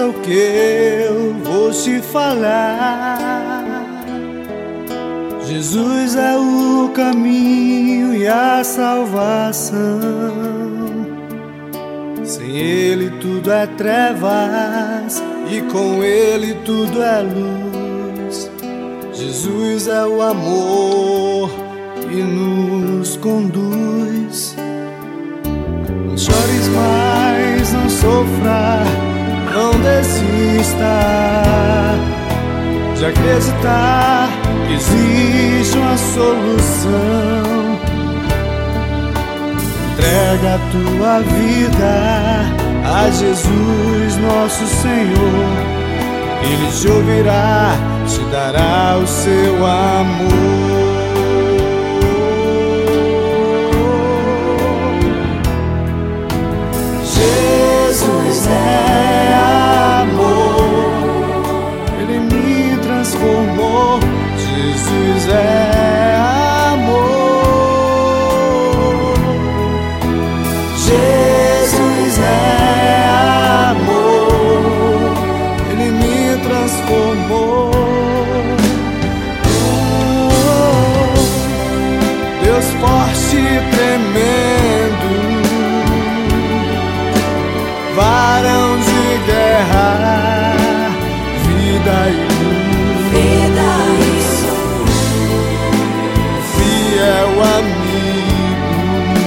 ouça o que eu vou te falar. Jesus é o caminho e a salvação. Sem Ele tudo é trevas e com Ele tudo é luz. Jesus é o amor que nos conduz. Não chores mais, não sofra, não desista de acreditar que existe uma solução. Entrega a tua vida a Jesus, nosso Senhor. Ele te ouvirá, te dará o seu amor. Jesus é amor, Ele me transformou. Jesus é amor, Jesus é amor, Ele me transformou. Deus forte e tremendo, varão de guerra, vida e luz, fiel amigo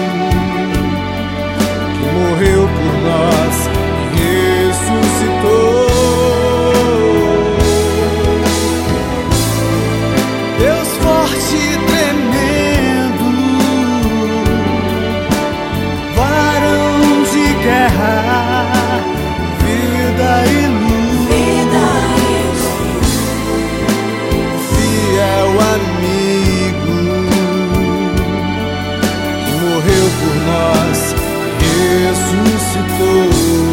que morreu por nós e ressuscitou. Deus forte e tremendo, varão de guerra, vida e luz, fiel amigo que morreu por nós e ressuscitou.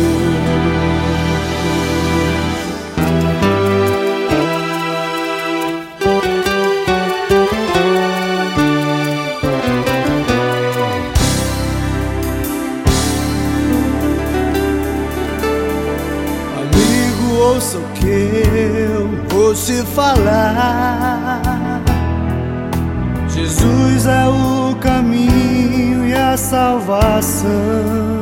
Ouça o que eu vou te falar. Jesus é o caminho e a salvação.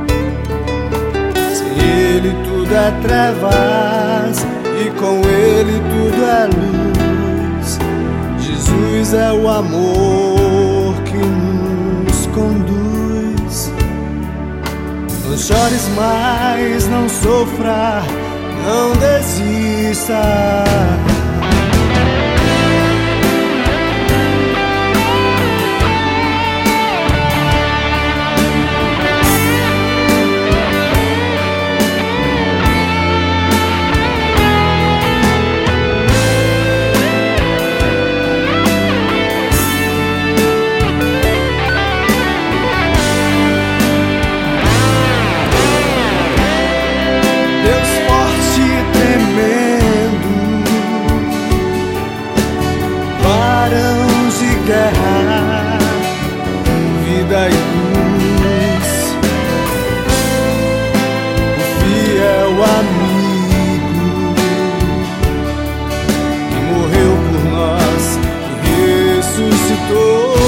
Sem Ele tudo é trevas e com Ele tudo é luz. Jesus é o amor que nos conduz. Não chores mais, não sofra, não desista. Guerra, vida e luz, o fiel amigo que morreu por nós e ressuscitou.